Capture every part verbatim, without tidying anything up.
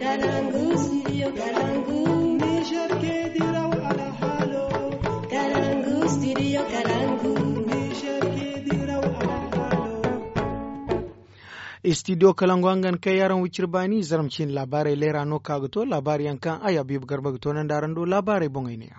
Kalangu, studio Kalangu. Niger ke diraw ala halo. Kalangu, studio Kalangu. Niger ke diraw ala halo. Studio Kalangu angan kai yaran wucir bani zaramcin labarai lera no kaguto labari yankan aya bib garba to nan darando labarai bongai ne.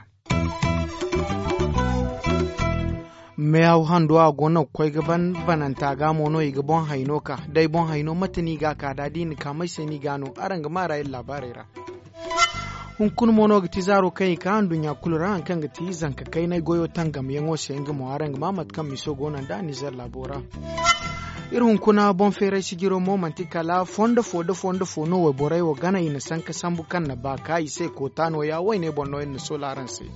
Me hau hando a gona kwai gaban bananta ga mono i gabon hainoka dai bon haino matani ga ka dadi ni kamai sai ni gano aranga mara yin labarai ra hun kun mono ga tizaro kai ka andunya kulura an kan ga tizan ka kai na goyo tangam yango sai ga mo aranga mamat kan miso gona da ni zar labora irin kuna bon fere sigiro momenti kala fonda foda fonda fono we borai wo gana ina sanka sambu kan na ba kai sai ko tano ya wai ne bonno in solaran sai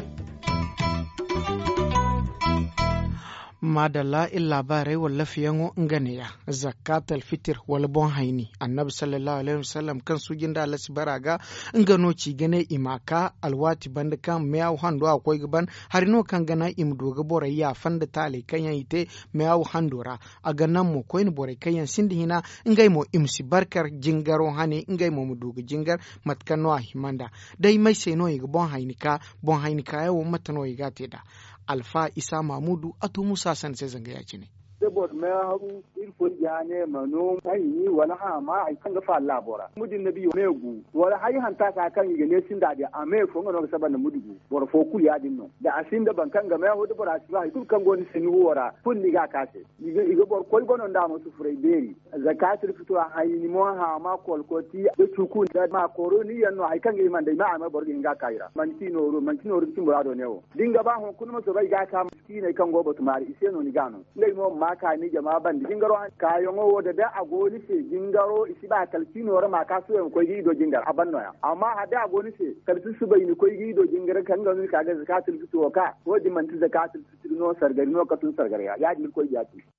madalla illa labarai wallafiyan nganiya zakatul fitr wal bon haini annabi sallallahu alaihi wasallam kan su ginda alas baraga ngano ci gane imaka alwati banda kan meyaw hando akoy gaban harino kan gana im doga boray ya fanda tale kan yite meyaw handora aga nan mo koyin boray kan sindi hina ngay mo imsi barkar jingaro hani ngay mo muduga jingar matkano himanda dai mai sai no yiga bon hainika bon hainika yawo matano yiga teda Alfa Isa Mamudu atu Musa san sai zanga ya ci ne. Saboda mai haru irfon ya ne mano ayi wala ha ma ai kan ga fa labora mudin nabi yo megu wala hay hanta ka kan yi ne sin da a me fo ngano saban mudugu bor fo kul ya dinno da asin da ban kan ga mai hudu bora asiba ai kan goni sin wora kun ni ga kase iga iga bor kol gono da mu su furai beri zakatul fitwa hayi ni mo ha ma kol koti da tuku da ma koroni yanno ai kan ga man da ma ma bor ga kaira man tino ro man tino ro tin borado newo dinga ba hon kun mo so bai ga ka ne kan go batumari iseno ni gano ngai mo maka ni jama'a ban jingaro kayon wo da da agoni se jingaro isi ba kalkino wara maka su en ko gido jingar abanno ya amma hada agoni se kalsu su bai ni ko gido jingar kan ga ni kaga zakatul fitro ka ko di man zakatul fitro no sargari no katun sargari ya ji ko ya ci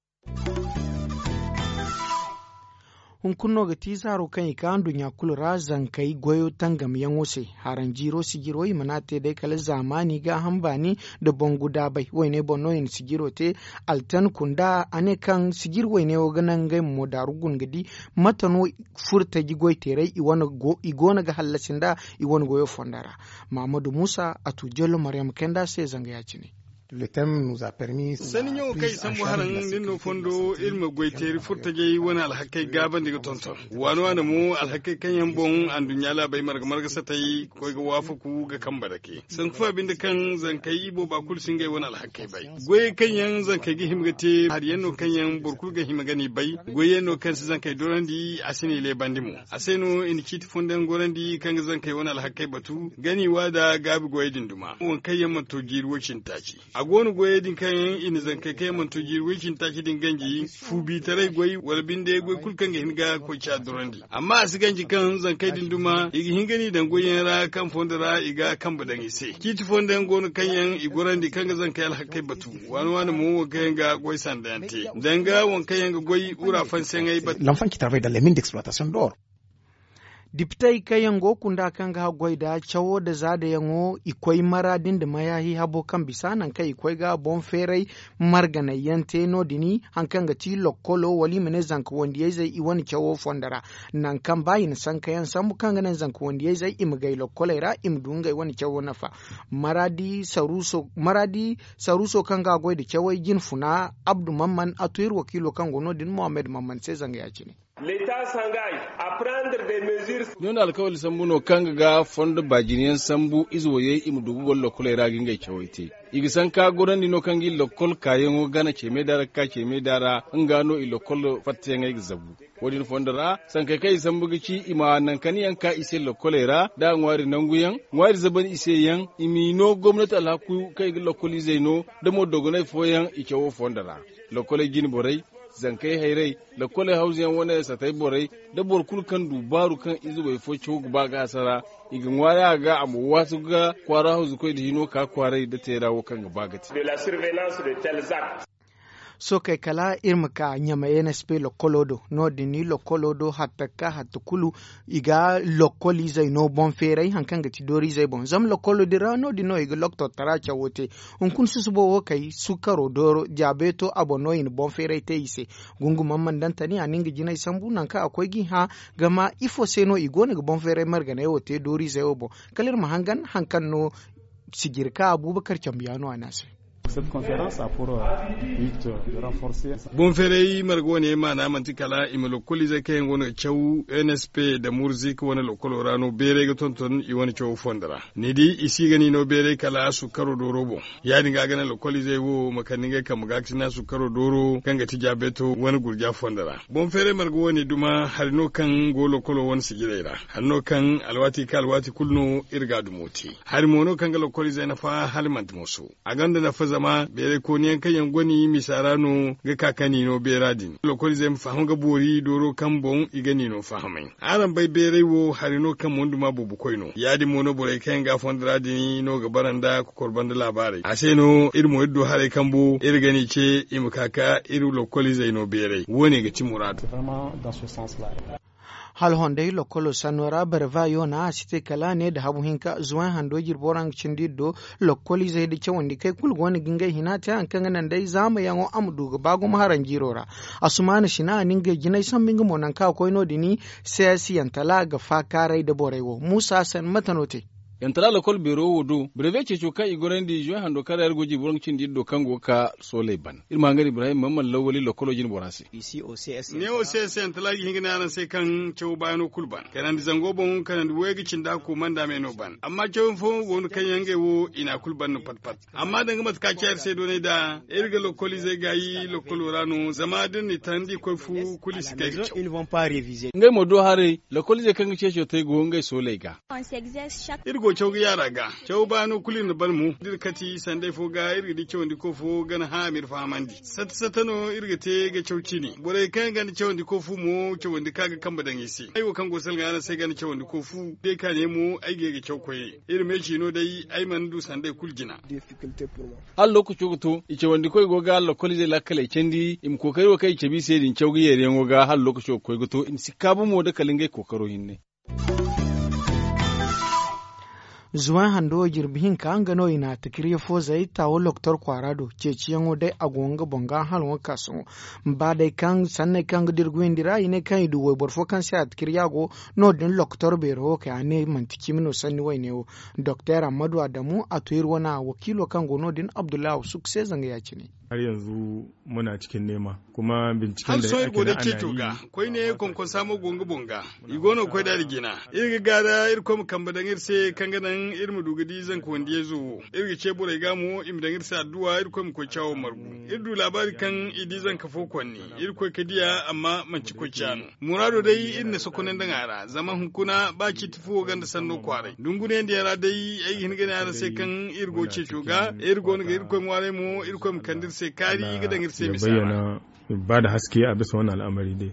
hun kunno ga tizaro kan ikandu nya kulura zankai goyo tangam yanwose haran jiro sigiro yi manate dai kala zamani ga hambani da bonguda bai waine bonno yin sigiro te altan kunda ane kan sigir waine oganan gai mo darugun gadi matano furta gi goy tere i wona go i gona ga hallacin da i wona goyo fondara Mamadu Musa atu jollo Maryam Kenda sai zanga ya ci ne. Le thème nous a permis sanin yau kai san muharan ninno fondo ilma goiteri furtaje wani alhakai gaban daga tonton wani wani mu alhakai kan yambon an dunya la bai marga marga satai ko ga wafuku ga kan barake san kufa binda kan zankai ibo ba kul singai wani alhakai bai goye kan yan zankai gi himgate har yanno kan yan burkul ga himgani bai goye yanno kan su zankai dorandi asini le bandimu aseno in kiti fondan gorandi kan zankai wani alhakai batu ganiwa da gabi goye dinduma won kai yamma to girwocin taci a gonu goye din kan in zan kai kai man to jir wikin taki din ganji fu bi tare goyi wal bin de goy kul kan hinga ko cha durandi amma as ganji kan zan kai din duma igi hingani dan goyen ra kan fondara iga kan budan ise kiti fondan gonu kan yan igorandi kan zan kai alhakai batu wani wani mu kan ga goy sandante danga won kan yan goyi ura fan sen ai bat l'enfant qui travaille dans les mines d'exploitation d'or. Diptai kayan go kunda kan ga gwai da chawo da zada yango ikwai maradin da mayahi habo kan bisanan kai ikwai ga bon ferai margana yante no dini hankan ga ti lokolo wali mene zanka wanda yayi zai i wani chawo fondara nan kan bayin san kayan sambu kan ga nan zanka wanda yayi zai im gai lokolo ra im dungai wani chawo nafa maradi saruso maradi saruso kan ga gwai da chawai jin funa Abdu Mamman atuir wakilo kan gono din Muhammad Mamman sai zanga ya ci ne. L'État s'engage à prendre des mesures. Non alkawali sambu no kanga ga fondo bajiniyan sambu izo ye imudugu gollo kule ragi ngai chawoite. Igisan ka gorandi no kangi lokol kayengo gana cheme dara ka cheme dara ngano i lokol fatte ngai gizabu. Wodin fondara san kai kai sambu gici ima nan kaniyan ka ise lokolera da ngwari nanguyan ngwari zaban ise yan imino gwamnati alhaku kai lokoli zaino da mo dogonai foyan ikewo fondara. Lokole gini borai zankai hairai da kwale hausiyan wani sa tai borai da borkul kan dubaru kan izu bai fo chogu ba ga asara igin waya ga amu wasu ga kwara hausu kai da hino ka kwarai da ta rawo kan gaba gati de la surveillance de tels actes. so kai kala irmaka nyama N S P lokolodo no dini lokolodo hataka hatukulu iga lokoli zai no bon fere hankan ga tidori zai bon zam lokolodira no dino iga lokto taracha wote unkun susubo wo kai sukaro doro diabeto abono in bon fere te ise gungu mamman dantani aninga jinai sambu nanka akwai gi ha gama ifo seno igone ga bon fere margana wote dori zai obo kalir mahangan hankan no sigirka Abubakar Cambiano anase. Cette conférence a pour but de renforcer. Bon fere margo ne ma na mantikala imelo kolize kayen wono chaw N S P da murzik wona lokolo rano bere ga tonton i wona chaw fondara nidi isi gani no bere kala su karo doro bo ya dinga gana lokolize wo makaninga kam gaksina su karo doro kanga tijabeto wona gurja fondara bon fere margo ne duma harno kan go lokolo won sigirera harno kan alwati kalwati kulno irga dumoti har mono kan ga lokolize na fa halmant musu aganda na fa zama bere ko ne kayan gwani misarano ga kakani no beradin lokoli zai fahim ga bori doro kan bon igani no fahamai aran bai bere wo harino kan mundu ma bubu koino yadi mono bore kayan ga fondradini no ga baranda ko korban da labarai ase no irmo iddo hare kambo irgani ce imkaka iru lokoli zai no bere wone ga ci muradu vraiment dans ce sens là. hal honde lokolo sanora berva yona asite kala ne da habu hinka zuwan hando jirboran cindido lokoli zai da kyawun di kai kul wani ginga hinata an kan nan dai zama yango amdu ga bago maharan jirora asumana shina ninga ginai san minga monan ka koino dini siyasiyan tala ga fakarai da borewo Musa San matanote yantala lokol biro wudu breve ce cuka igorendi jo hando kara yar goji buron cin diddo kango ka sole ban ilma ngari Ibrahim mamman lawali lokolo jin borasi ici O C S ne O C S yantala gi hingina ran sai kan cew bayano kulban kanan di zango bon kanan di wegi cin da ko manda me no ban amma cew fo won kan yange wo ina kulban no pat pat amma danga mat ka kyar sai done da irga lokoli zai gayi lokolo rano zama din ni tandi ko fu kulis kai ils vont pas réviser ngai modo hare lokoli zai kan ce ce tai go ngai sole ga irgo cew ga yara ga cew ba no kulin da balmu dirkati sande fo ga irga di cew ndi ko fo gana ha mir famandi sat satano irga te ga cew cini bore kan ga cew ndi ko fu mo cew ndi kaga kamba dan yisi ai wo kan go sal ga sai ga cew ndi ko fu dai ka ne mu ai ga ga cew koyi irin me cino dai ai man du sande kuljina difficulté pour moi al lokaci to ice wandi koy go ga lokoli zai lakale cendi im kokari wa kai cebi sai din cew ga yere ngo ga hal lokaci koy go to in sikabu mo da kalingai kokaro hinne zuwan hando jirbihin ka an gano ina tikiri fo zai tawo loktor kwarado ce ciyan dai agonga bonga halwa kaso ba dai kan sanne kan dirgwin dira ine kan idu we borfo kan sai tikiri yago no din loktor bero ka ane mantiki mino sanni wai ne doktor Amadu Adamu a tuyir wana wakilo kan gono din Abdullahi Sukse zanga ya ci ne har yanzu muna cikin nema kuma binciken da ake ana da ake toga koi ne konkon samo gonga bonga igono koi da rigina irga gara irko kambadan irse kanganan irmu dugadi zan ko wanda yazo irga ce bure gamu imdan irse addu'a irko mu ko chawo margu irdu labari kan idi zan kafo kwanni irko kadiya amma manci ko chano murado dai inna sokonen dan ara zaman hunkuna ba ki tufu ganda sanno kware dungune da yara dai ai hingana yara sai kan irgo ce toga irgo ne irko mu ware mu irko mu kandir sai kari ga dangir sai misala bayyana ba da haske a bisa wannan al'amari dai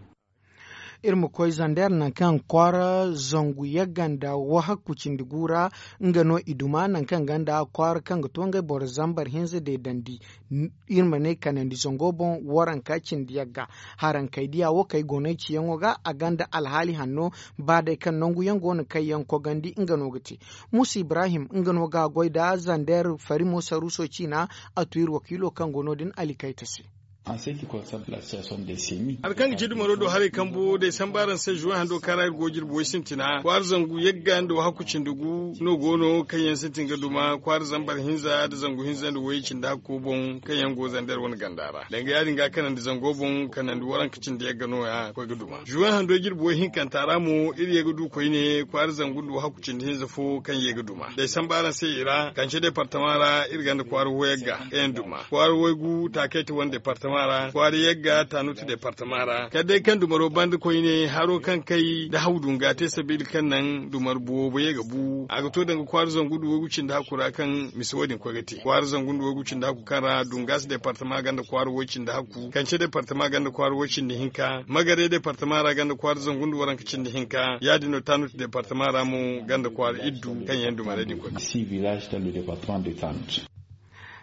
irmu koi zander nan kan kwara zongu ya ganda wa hakucin digura ngano iduma nan kan ganda kwara kan ga tonga bor zambar hinze de dandi irma ne kanan di zongo bon waran kacin diyaga haran kai diya wo kai gonai ciyan waga a ganda alhali hanno ba da kan nongu yan gona kai yan ko gandi ngano gati Musa Ibrahim ngano ga goida zander farimo saruso cina a tuir wakilo kan gono din alikaitasi en ce qui concerne la situation des semis. Arkan jidu marodo hare kambo de sambaran se juan hando karar gojir boy sintina kwar zangu yegga ando hakucin dugu no gono kayan sintin gaduma kwar zambar hinza da zangu hinza da woyi cin da ko bon kayan gozan dar wani gandara danga yarin ga kanan da zango bon kanan da waran kicin da yegga no ya ko gaduma juan hando jir boy hin kan taramo iri yegga du koy ne kwar zangu do hakucin hinza fo kan yegga duma de sambaran se ira kan ce departamara irganda kwar woyegga kayan duma kwar woygu taketi wani departamara mara kwari yagga tanuti departamara kadai kan dumaro band koy ne haro kan kai da haudun ga te sabil kan nan dumar bobo ya gabu aga to daga kwar zangudu wogucin da hakura kan miswadin kwagati kwar zangudu wogucin da hakura dungas departamara ganda kwar wocin da haku kance departamara ganda kwar wocin da hinka magare departamara ganda kwar zangudu waran kicin da hinka ya dino tanuti departamara mu ganda kwar iddu kan yandu mare din ko ici village dans le département de Tanut.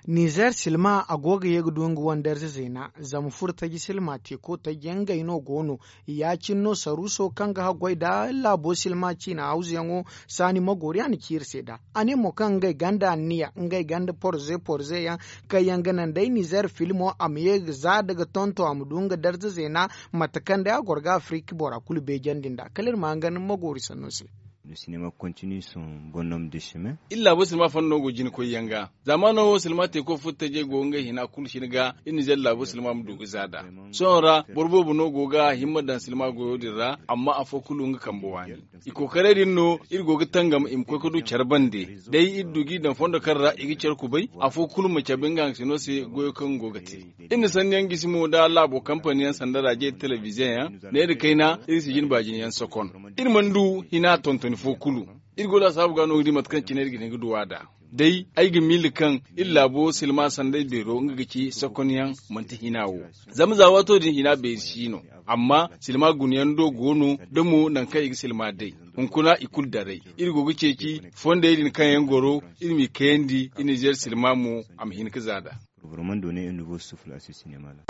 Niger silma agoga ya gudungu wandar zena zamu furta gi silma te ko ta yanga ino gono ya cinno saruso kanga hagwai da labo silma ci na hauzi yango sani magori an kirse da ane mo kanga ganda niya ngai ganda porze porze ya kayanga nan dai Niger filmo amye za daga tonto amudunga darza zena matakan da gorga Afrique bora kulbe jandinda kalir mangan magori sanosi. Le cinéma continue son bonhomme de chemin. Illa bo silma fanno go jin ko yanga. Zamano silma te ko futta je go nga hina kul shiniga in jella bo silma mu dugu zada. Sonra borbo buno go ga himma dan silma go dirra amma afo kulu nga kambo wani. Iko kare dinno irgo ga tangam im ko kudu charbande. Dai iddugi dan fondo karra igi charku bai afo kulu ma chabinga sino se go kan go gate. In san yangi simo da labo company yan sandara je television ya ne da kaina irsi jin bajin yan sokon. Irmandu hina tonton fo kulu irgo da sabu gano di matkan ciner gine gudu wada dai aigi milikan illa bo silma sandai bero ngaki sokoniyan manti hinawo zamza wato din hina be shino amma silma guniyan do gono damo nan kai silma dai hunkuna ikul dare irgo guce ki fonda idin kan yan goro irmi kendi inijer silma mu am hin kizada vraiment donner un nouveau souffle à ce cinéma là.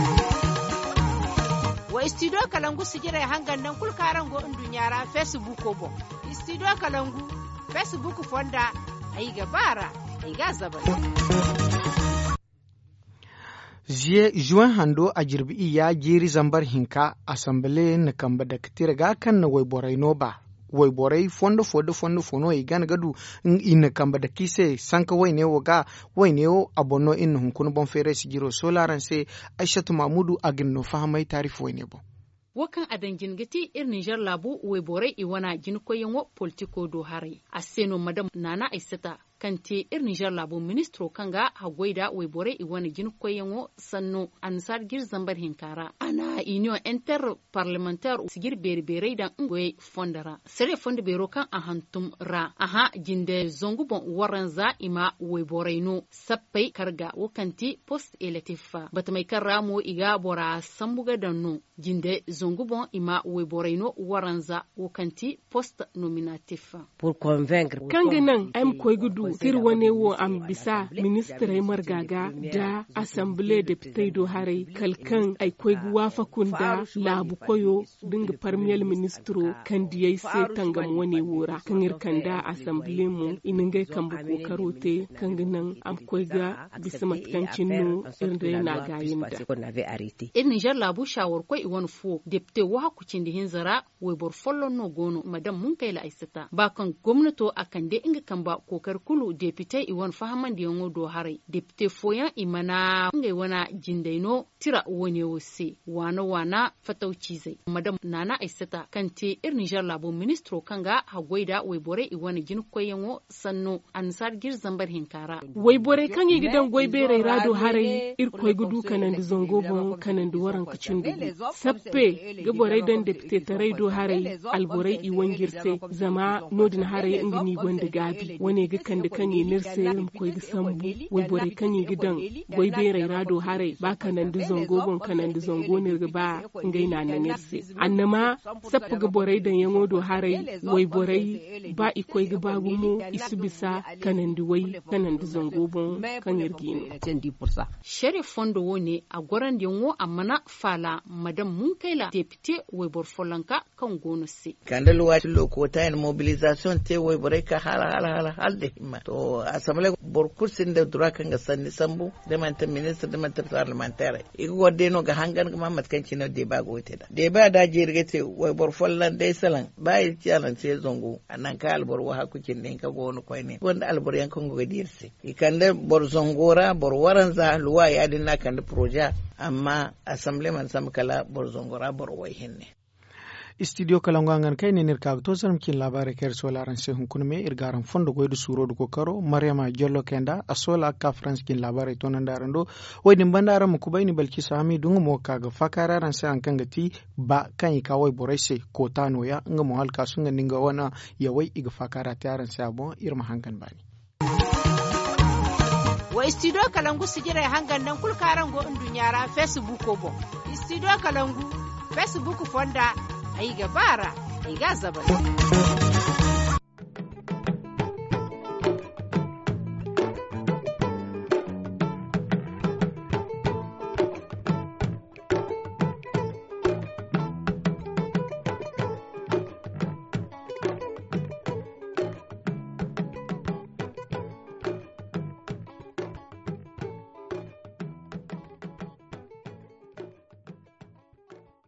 Wa studio Kalangu sigira hangan nan kulkaran go dunyara Facebook ko bo studio Kalangu Facebook fonda ai gabara ai gazaba Ziye juan hando a jirbi ya jiri zambar hinka asambile na kamba da kitiraga kan na wai borai no ba wai borai fondo fondo fondo fono i gan gadu in kamba da kise sanka wai ne woga wai ne o abono in hunkun bon fere sigiro solaran se Aishatu Mamudu agin no fahamai tarif wai ne bo wakan adan jingiti ir Niger labu wai borai i wana jin koyen wo politiko do hare aseno madam Nana Aissata kante ir Niger labo ministro kanga hagwaida wai bore i wani jin koyenwo sanno ansar gir zambar hinkara ana union inter parlementaire sigir berbere dan ngoy fondara sere fonde bero kan a hantum ra aha jinde zongu bon waranza ima wai bore no sappai karga wakanti post electif batmai karamo iga bora sambuga danno jinde zongu bon ima wai bore no waranza wakanti post nominatif pour convaincre kanga nan am koy gudu tir wane wo am bisa ministre margaga da assemblée député do hare kalkan ay koy guwafa kunda labu koyo dinga premier ministro kandiyai se tangam wane wora kangir kanda assemblée mu ininga kambu ko karote kanginan am koy ga bisa matkancin no irde na gayinda in Niger labu shawar koy i won fo député wa hakucin di hinzara we bor follo no gono madam mun kai la Aissata ba kan gwamnato akande inga kamba kokar kulu député iwan fahaman di yongo do hare député foyan imana ngai wana jindaino tira woni wose wana wana fatauci zai madam Nana Aissata kante ir Niger labo ministro kanga hagwaida wai bore iwan jin koyenwo sanno ansar gir zambar hinkara wai bore kan yi gidan goy bere rado hare ir koy gudu kanan di zongo bon kanan di waran kucin dugu sappe ga bore dan député tarai do hare albore iwan girse zama nodin hare ingini gonda gabi wani ga kan da kan yi nirse koy da sambu wai bore kan yi gidan goy bere rado hare ba kanan di zongo bon kanan di zongo ne ga ba ngai na na nirse annama sappu ga bore dan yango do hare wai bore ba ikoy ga bagu mu isubisa kanan di wai kanan di zongo bon kan yirgino Sherif fondo woni a goran di ngo amana fala madam mun kaila député wai bor folanka kan gono se kandal wati lokota en mobilisation te wai bore ka hala hala hala halde himma to assemblée bor kursin da dura kan ga sanni sambu de man ta ministre de man ta parlementaire igo godde no ga hangan ga mamat kan cino de ba gote da de ba da jirgete wai bor follan dai salan bai tialan se zongo anan ka albor wa hakukin den ka gono koy ne wanda albor yan kan go dirse ikande bor zongora bor waranza luwa ya dinna kan projet amma assemblée man sam kala bor zongora bor wai hinne studio kalangangan kai ne nirka to saram kin labare ker solaran se hun kunme irgaran fondo goydu suro du ko karo Mariama Jollo kenda asola ka France kin labare to nan darando wayni bandara mu kubayni balki sami dungu mo kaga fakararan se an kanga ti ba kan ka way borese ko tano ya ngamo halka sunga ninga wana ya way iga fakara taran se abon irma hankan bani wa studio kalangu sigira hangan nan kulkaran go dunyara Facebook ko bo studio kalangu Facebook fonda ai gabara ai gazaba